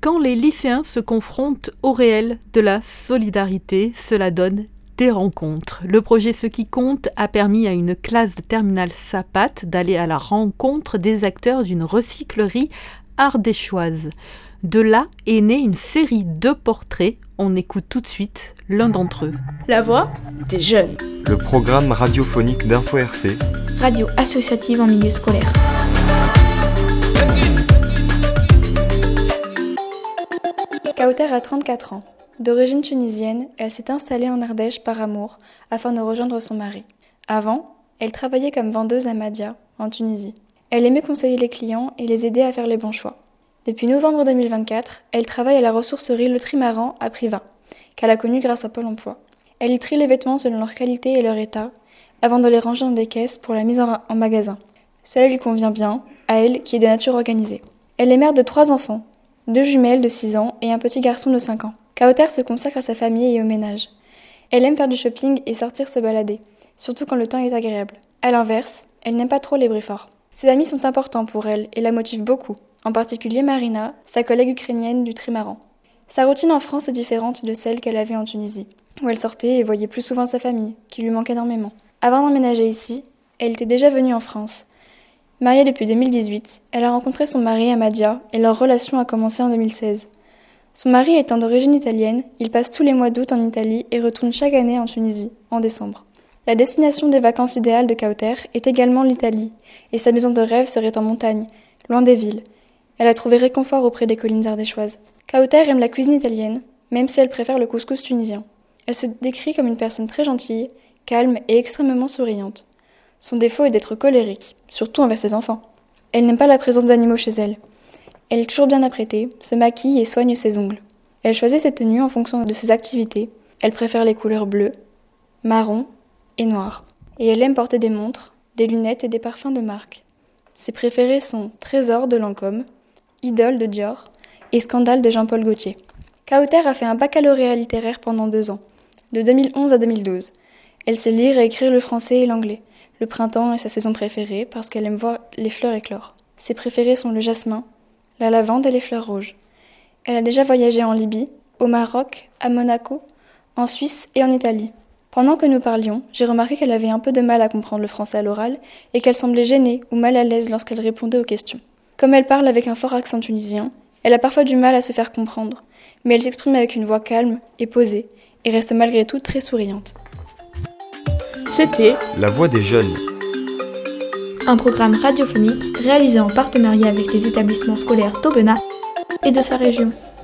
Quand les lycéens se confrontent au réel de la solidarité, cela donne des rencontres. Le projet Ce qui compte a permis à une classe de terminale Sapat d'aller à la rencontre des acteurs d'une recyclerie ardéchoise. De là est née une série de portraits. On écoute tout de suite l'un d'entre eux. La voix des jeunes. Le programme radiophonique d'Info RC. Radio associative en milieu scolaire. Kauter a 34 ans. D'origine tunisienne, elle s'est installée en Ardèche par amour afin de rejoindre son mari. Avant, elle travaillait comme vendeuse à Mahdia, en Tunisie. Elle aimait conseiller les clients et les aider à faire les bons choix. Depuis novembre 2024, elle travaille à la ressourcerie Le Trimaran à Privas, qu'elle a connue grâce à Pôle emploi. Elle y trie les vêtements selon leur qualité et leur état, avant de les ranger dans des caisses pour la mise en magasin. Cela lui convient bien, à elle qui est de nature organisée. Elle est mère de 3 enfants, 2 jumelles de 6 ans et un petit garçon de 5 ans. Kauter se consacre à sa famille et au ménage. Elle aime faire du shopping et sortir se balader, surtout quand le temps est agréable. À l'inverse, elle n'aime pas trop les bruits forts. Ses amis sont importants pour elle et la motivent beaucoup, en particulier Marina, sa collègue ukrainienne du trimaran. Sa routine en France est différente de celle qu'elle avait en Tunisie, où elle sortait et voyait plus souvent sa famille, qui lui manquait énormément. Avant d'emménager ici, elle était déjà venue en France. Mariée depuis 2018, elle a rencontré son mari à Mahdia et leur relation a commencé en 2016. Son mari étant d'origine italienne, il passe tous les mois d'août en Italie et retourne chaque année en Tunisie, en décembre. La destination des vacances idéales de Kauter est également l'Italie, et sa maison de rêve serait en montagne, loin des villes. Elle a trouvé réconfort auprès des collines ardéchoises. Kauter aime la cuisine italienne, même si elle préfère le couscous tunisien. Elle se décrit comme une personne très gentille, calme et extrêmement souriante. Son défaut est d'être colérique, surtout envers ses enfants. Elle n'aime pas la présence d'animaux chez elle. Elle est toujours bien apprêtée, se maquille et soigne ses ongles. Elle choisit ses tenues en fonction de ses activités. Elle préfère les couleurs bleues, marron et noir. Et elle aime porter des montres, des lunettes et des parfums de marque. Ses préférés sont Trésor de Lancôme, Idole de Dior et Scandale de Jean-Paul Gaultier. Kauter a fait un baccalauréat littéraire pendant 2 ans, de 2011 à 2012. Elle sait lire et écrire le français et l'anglais. Le printemps est sa saison préférée parce qu'elle aime voir les fleurs éclore. Ses préférés sont le jasmin, la lavande et les fleurs rouges. Elle a déjà voyagé en Libye, au Maroc, à Monaco, en Suisse et en Italie. Pendant que nous parlions, j'ai remarqué qu'elle avait un peu de mal à comprendre le français à l'oral et qu'elle semblait gênée ou mal à l'aise lorsqu'elle répondait aux questions. Comme elle parle avec un fort accent tunisien, elle a parfois du mal à se faire comprendre, mais elle s'exprime avec une voix calme et posée et reste malgré tout très souriante. C'était La voix des jeunes. Un programme radiophonique réalisé en partenariat avec les établissements scolaires d'Aubenas et de sa région.